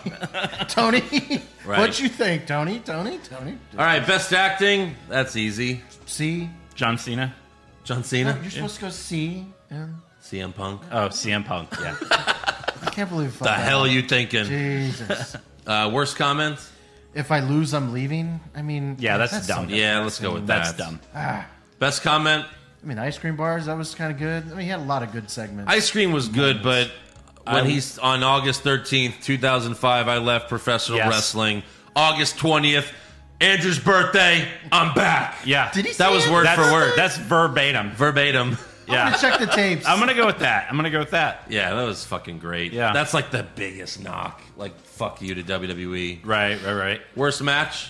Tony, Tony, Right. what you think, Tony? Tony, Tony. All right, best acting. That's easy. C. John Cena. John No, Cena, you're supposed to go C. M. C M Punk. Oh, C M Punk. Yeah. I can't believe The hell are you thinking? Jesus. Uh, worst comment? If I lose, I'm leaving. I mean, Yeah, that's dumb. so Yeah, let's go with That's that. dumb. Best comment? I mean, ice cream bars. That was kind of good. I mean, he had a lot of good segments. Ice cream was good, but when I- he's on August thirteenth, two thousand five, I left professional Yes. wrestling. August twentieth, Andrew's birthday, I'm back. Yeah. Did he That say was it? word That's, for word. That's verbatim. Verbatim. I'm Yeah. gonna check the tapes. I'm going to go with that. I'm going to go with that. Yeah, that was fucking great. Yeah. That's like the biggest knock. Like, fuck you to W W E. Right, right, right. Worst match?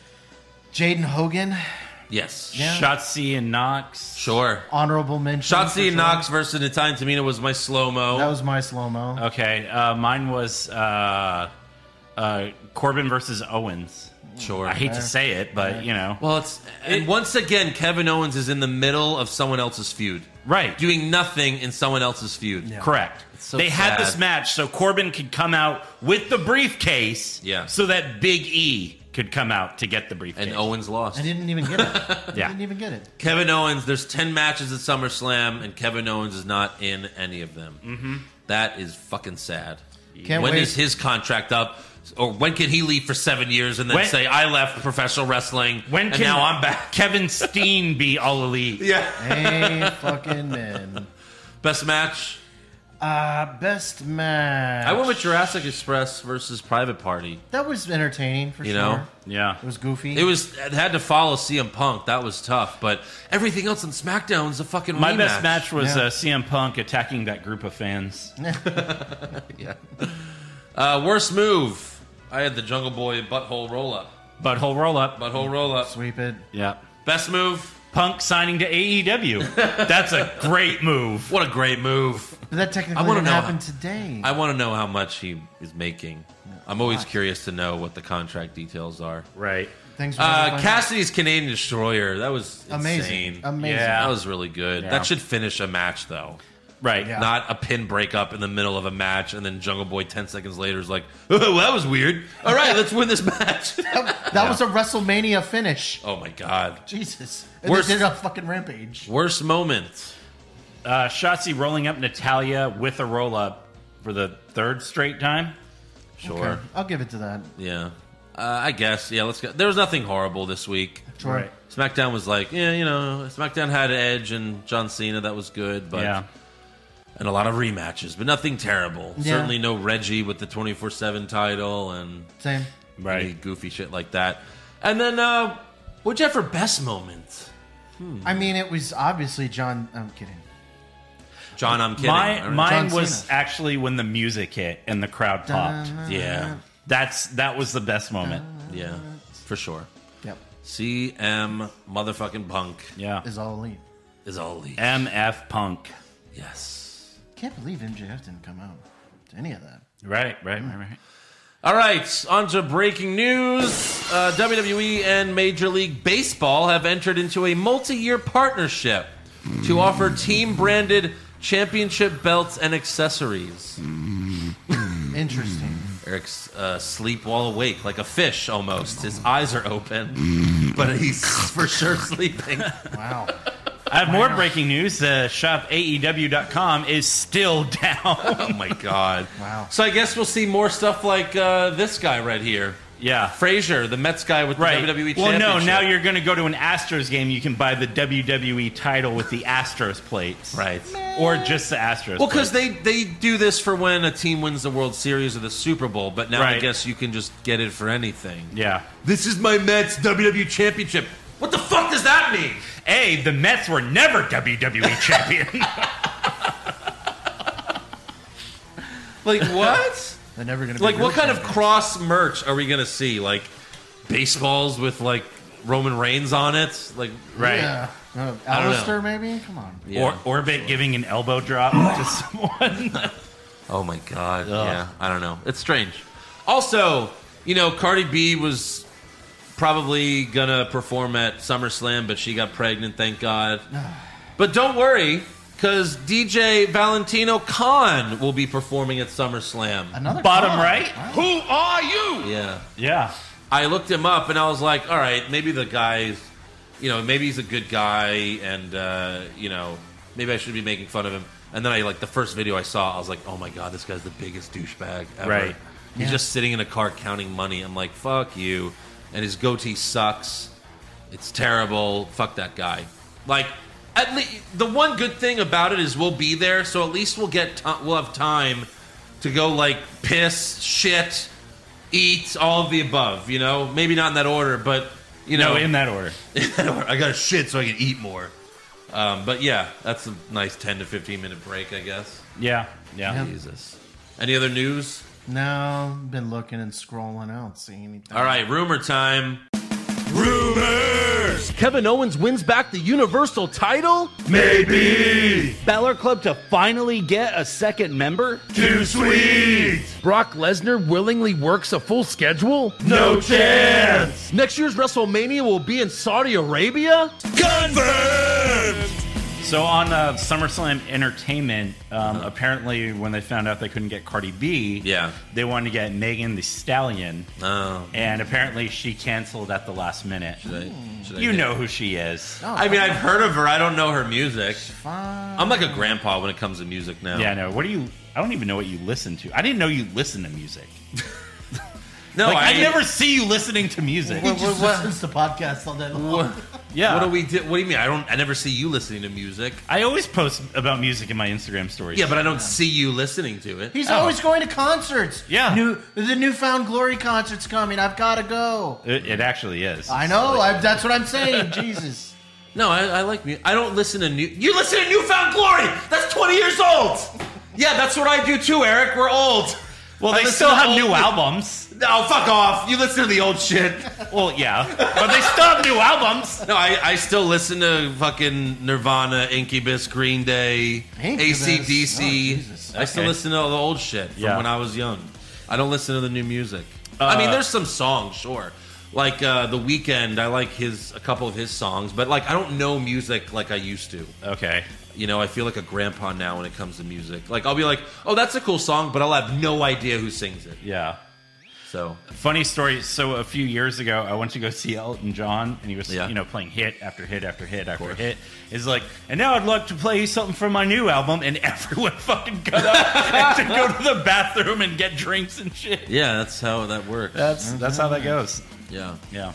Jaden Hogan, Yes. Yeah. Shotzi and Knox. Sure. honorable mention. for Shotzi and sure. Knox versus Italian Tamina was my slow-mo. That was my slow mo. Okay. Uh, mine was uh, uh, Corbin versus Owens. sure. I hate to say it, but, you know. Well, it's and once again, Kevin Owens is in the middle of someone else's feud, Right. doing nothing in someone else's feud. Correct. so they had sad. this match so Corbin could come out with the briefcase Yeah. so that Big E could come out to get the briefcase. And Owens lost. I didn't even get it. I Yeah. didn't even get it. Kevin Owens, there's ten matches at SummerSlam, and Kevin Owens is not in any of them. Mm-hmm. That is fucking sad. Can't When wait. is his contract up? Or when can he leave for seven years and then When- say, I left professional wrestling, When and can now I'm back? Kevin Steen be all elite? Yeah. Hey, fucking man. Best match? Uh, best match. I went with Jurassic Express versus Private Party. That was entertaining for You sure. know? Yeah. It was goofy. It was it had to follow C M Punk. That was tough. But everything else on SmackDown was a fucking My rematch. best match was Yeah. uh, C M Punk attacking that group of fans. Yeah. Uh, worst move? I had the Jungle Boy butthole roll up. Butthole roll up. Butthole roll up. Sweep it. Yeah. Best move? Punk signing to A E W. That's a great move. What a great move. But that I technically wanna didn't know happen how- today. I want to know how much he is making. I'm always curious to know what the contract details are. Right. Things were Uh, fun. Cassidy's Canadian Destroyer. That was amazing. insane. Amazing. Yeah. That was really good. Yeah. That should finish a match, though. Right. Yeah. Not a pin breakup in the middle of a match, and then Jungle Boy ten seconds later is like, "Oh, well, that was weird. All right, let's win this match." That was a WrestleMania finish. Oh my god! Jesus. And Worst- they did a fucking rampage. Worst moment. Uh, Shotzi rolling up Natalia with a roll up for the third straight time. Sure. Okay, I'll give it to that. Yeah. Uh, I guess. Yeah. Let's go. There was nothing horrible this week. Sure. Right. SmackDown was like, yeah, you know, SmackDown had Edge and John Cena. That was good, but yeah. And a lot of rematches, but nothing terrible. Yeah. Certainly no Reggie with the twenty-four seven title and Same. Right. any goofy shit like that. And then, uh, what'd you have for best moment? I mean, it was obviously John. I'm kidding. John, I'm kidding. My, All right. mine John was Cena. actually when the music hit and the crowd popped. Yeah, That's that was the best moment. yeah, for sure. Yep. C M motherfucking Punk Yeah. Is all elite. is all elite. M F Punk. Yes. Can't believe M J F didn't come out to any of that. Right, right, right, right. All right, on to breaking news. Uh, W W E and Major League Baseball have entered into a multi-year partnership to offer team-branded championship belts and accessories. Interesting. Eric's uh, sleep while awake, like a fish almost. His eyes are open, but he's for sure sleeping. Wow. I have more breaking news. Uh, shop A E W dot com is still down. Oh my god! Wow. So I guess we'll see more stuff like uh, this guy right here, Yeah. Frazier, the Mets guy with the Right. W W E well, Championship. no, now you're going to go to an Astros game. You can buy the W W E title with the Astros plates. right. Or just the Astros Well, because plates. they, they do this for when a team wins the World Series or the Super Bowl, but now I Right. guess you can just get it for anything. Yeah. This is my Mets W W E Championship. What the fuck does that mean? Hey, the Mets were never W W E champion. Like what? They're never going to be Like real what kind of champions. cross merch are we gonna see? Like baseballs with like Roman Reigns on it? Like Right. Yeah. Uh, I don't know. Alistair, maybe? Come on. yeah. Or Orbit giving an elbow drop to someone. Oh my god. Yeah, I don't know. It's strange. Also, you know, Cardi B was probably gonna perform at SummerSlam, but she got pregnant, thank God. But don't worry, because D J Valentino Khan will be performing at SummerSlam. Another Bottom con. right? Wow. Who are you? Yeah. Yeah. I looked him up and I was like, all right, maybe the guy's, you know, maybe he's a good guy and, uh, you know, maybe I should be making fun of him. And then I, like, the first video I saw, I was like, oh my god, this guy's the biggest douchebag ever. Right. He's Yeah. just sitting in a car counting money. I'm like, fuck you. And his goatee sucks. It's terrible. Fuck that guy. Like, at least the one good thing about it is we'll be there, so at least we'll get t- we'll have time to go like piss, shit, eat, all of the above. You know, maybe not in that order, but you know, No, in that order. in that order. I got to shit so I can eat more. Um, but yeah, that's a nice ten to fifteen minute break, I guess. Yeah. Yeah. Jesus. Any other news? No, been looking and scrolling. I don't see anything. All right, rumor time. Rumors! Kevin Owens wins back the Universal title? Maybe! Balor Club to finally get a second member? Too sweet! Brock Lesnar willingly works a full schedule? No chance! Next year's WrestleMania will be in Saudi Arabia? Confirmed! So on uh, SummerSlam Entertainment, um, apparently when they found out they couldn't get Cardi B, Yeah. they wanted to get Megan the Stallion, Oh, and apparently she canceled at the last minute. should I, should I You get- know who she is. I mean, I've heard of her. I don't know her music. Fine. I'm like a grandpa when it comes to music now. Yeah, no. What do you? I don't even know what you listen to. I didn't know you listen to music. No, Like, I, I never see you listening to music. He just listens to podcasts all day long. What, Yeah. what do we do? What do you mean? I don't. I never see you listening to music. I always post about music in my Instagram stories. Yeah, but I don't see you listening to it. He's Oh. always going to concerts. Yeah. New the Newfound Glory concert's coming. I've got to go. it, it actually is. I know. I, that's what I'm saying. Jesus. No, I, I like music. I don't listen to new. You listen to Newfound Glory. That's twenty years old. Yeah, that's what I do too, Eric. We're old. Well, I they listen still to have old- new albums. No, fuck off. You listen to the old shit. Well, yeah, but they still have new albums. No, I, I still listen to fucking Nirvana, Incubus, Green Day, Incubus? A C D C. Oh, Jesus. I still Okay. listen to all the old shit from Yeah. when I was young. I don't listen to the new music. I mean, Uh, there's some songs, sure. Like uh, The Weeknd, I like his a couple of his songs, but like I don't know music like I used to. Okay. You know, I feel like a grandpa now when it comes to music. Like I'll be like, "Oh, that's a cool song," but I'll have no idea who sings it. Yeah. So, Funny story. So a few years ago, I went to go see Elton John, and he was, Yeah. you know, playing hit after hit after hit after hit. Is like, and now I'd like to play you something from my new album, and everyone fucking got up and to go to the bathroom and get drinks and shit. yeah, that's how that works. That's that's how that goes. Yeah. Yeah.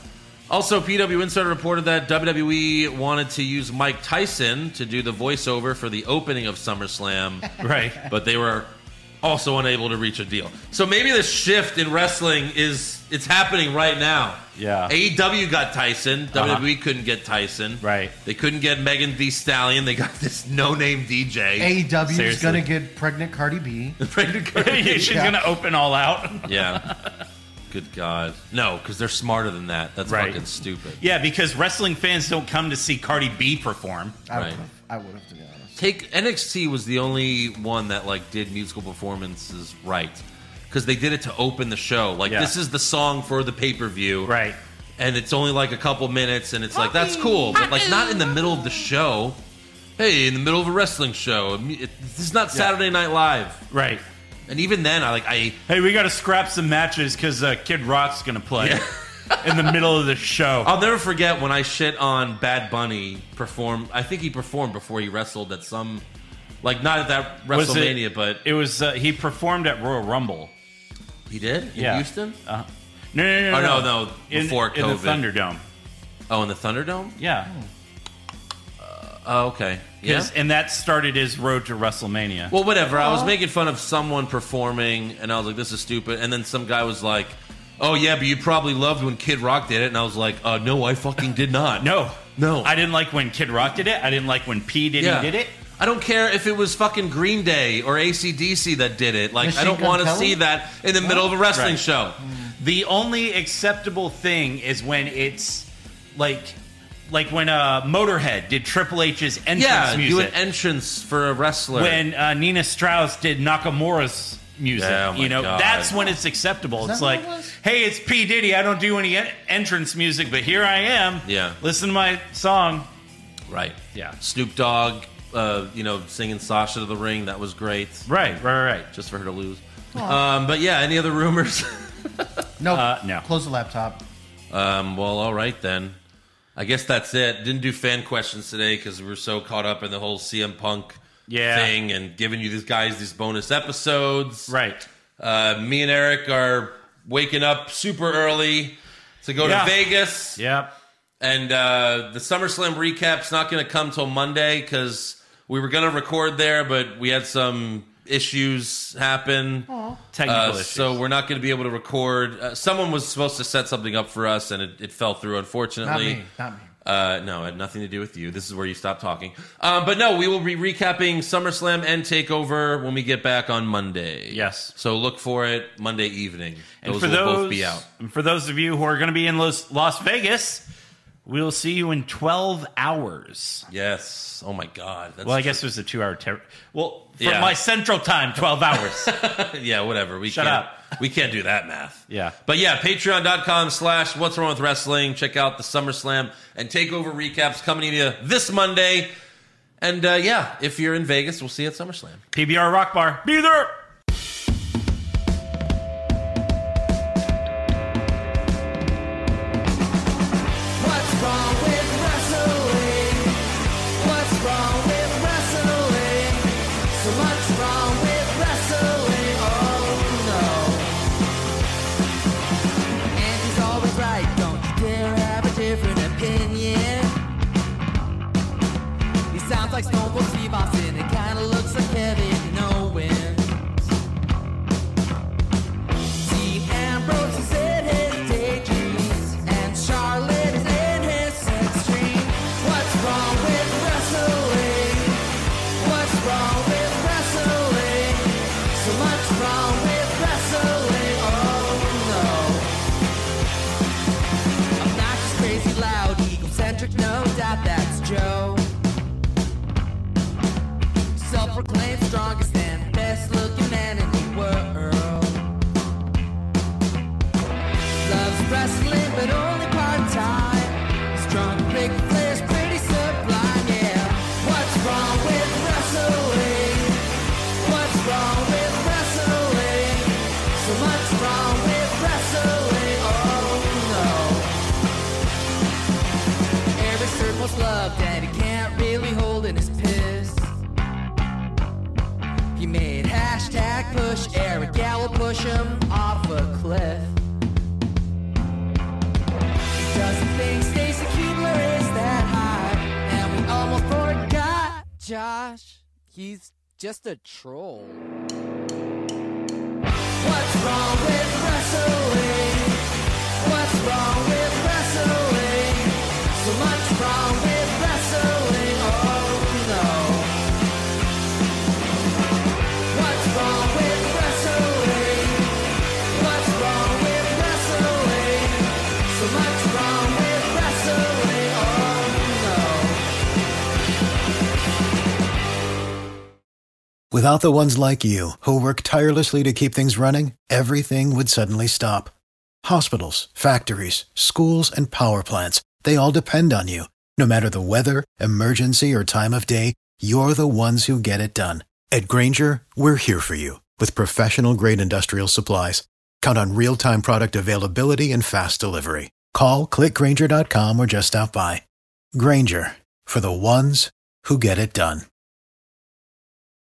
Also, P W Insider reported that W W E wanted to use Mike Tyson to do the voiceover for the opening of SummerSlam. Right. But they were also unable to reach a deal. So maybe the shift in wrestling is it's happening right now. Yeah. A E W got Tyson. Uh-huh. W W E couldn't get Tyson. Right. They couldn't get Megan Thee Stallion. They got this no-name D J. A E W is Seriously. going to get pregnant Cardi B. Pregnant Cardi B. She's going to open all out. Yeah. Good God. No, because they're smarter than that. That's Right. fucking stupid. Yeah, because wrestling fans don't come to see Cardi B perform. I Right. would have, I would have, to be honest. Take N X T was the only one that like did musical performances right, because they did it to open the show. Like Yeah. this is the song for the pay per view, Right. And it's only like a couple minutes, and it's like that's cool, but like not in the middle of the show. Hey, in the middle of a wrestling show, it, this is not Saturday Night Live, Right. and even then, I like I Hey, we got to scrap some matches because uh, Kid Rock's going to play in the middle of the show. I'll never forget when I shit on Bad Bunny perform. I think he performed before he wrestled at some, like not at that Was it- WrestleMania, but It was uh, he performed at Royal Rumble. he did in Yeah. Houston. Uh, no, no, no, Oh, no, no, no, In- before in, COVID. the Thunderdome. Oh, in the Thunderdome. Yeah, Oh, okay. Yeah. 'Cause- and that started his road to WrestleMania. Well, whatever. I was making fun of someone performing, and I was like, "This is stupid." And then some guy was like, "Oh yeah, but you probably loved when Kid Rock did it." And I was like, "Uh, no, I fucking did not." no, No. I didn't like when Kid Rock did it. I didn't like when P Diddy Yeah. did it. I don't care if it was fucking Green Day or A C D C that did it. Like, Machine I don't Gun want to Kelly? see that in the middle of a wrestling Right. show. The only acceptable thing is when it's like, like when uh, Motorhead did Triple H's entrance Yeah, do music. an entrance for a wrestler. when uh, Nina Strauss did Nakamura's music. Yeah, oh my you know, God. that's when it's acceptable. Is It's that what like, it was? hey, it's P. Diddy. I don't do any en- entrance music, but here I am. Yeah. Listen to my song. right. Yeah. Snoop Dogg, uh, you know, singing Sasha to the ring. That was great. Right, right, right. Just for her to lose. Um, but yeah, any other rumors? No, Uh, no. Close the laptop. Um, well, all right then. I guess that's it. Didn't do fan questions today because we were so caught up in the whole C M Punk Yeah. thing and giving you these guys these bonus episodes. Right. Uh, me and Eric are waking up super early to go Yeah. to Vegas. Yep. And uh, the SummerSlam recap's not going to come till Monday because we were going to record there, but we had some issues happen. Technical Uh, issues. so we're not going to be able to record. Uh, someone was supposed to set something up for us, and it, it fell through, Not unfortunately. me. Not me. Uh, no, it had nothing to do with you. This is where you stop talking. Um, but no, we will be recapping SummerSlam and TakeOver when we get back on Monday. Yes. So look for it Monday evening. And Those for will those, both be out. and for those of you who are going to be in Las, Las Vegas, we'll see you in twelve hours. Yes. Oh my God. That's Well, I guess it was a two-hour. Ter- well, from Yeah. my central time, twelve hours. yeah, whatever. We Shut can't, up. We can't do that math. Yeah. But yeah, patreon.com slash what's wrong with wrestling. Check out the SummerSlam and TakeOver recaps coming to you this Monday. And uh, yeah, if you're in Vegas, we'll see you at SummerSlam. P B R Rock Bar. Be there. What's wrong with wrestling? What's wrong with wrestling? So much wrong with wrestling. Oh no. And he's always right. Don't you dare have a different opinion. He sounds like Stone Cold Steve Austin. It kinda looks like Kevin Owens. See, Ambrose is in his daydreams, and Charlotte is in his sex dream. What's wrong with wrestling? What's wrong with wrestling? So much wrong with wrestling. Oh no. Obnoxious, crazy, loud, egocentric, no doubt that's Joe. Self-proclaimed strongest and best-looking man in the world. Loves wrestling, but only part-time. Strong, big players, pretty sublime, yeah. What's wrong with wrestling? What's wrong with wrestling? So much wrong with wrestling, oh no. Every circle's loved, and he can't really hold in his piss. He made hashtag push Eric Gallo push him off a cliff. He doesn't think He's just a troll. What's wrong with wrestling? What's wrong with wrestling? So much wrong with wrestling. Oh no. What's wrong with wrestling? What's wrong with wrestling? So much wrong with wrestling. Oh no. Without the ones like you, who work tirelessly to keep things running, everything would suddenly stop. Hospitals, factories, schools, and power plants, they all depend on you. No matter the weather, emergency, or time of day, you're the ones who get it done. At Grainger, we're here for you with professional-grade industrial supplies. Count on real-time product availability and fast delivery. Call, click Grainger dot com, or just stop by. Grainger, for the ones who get it done.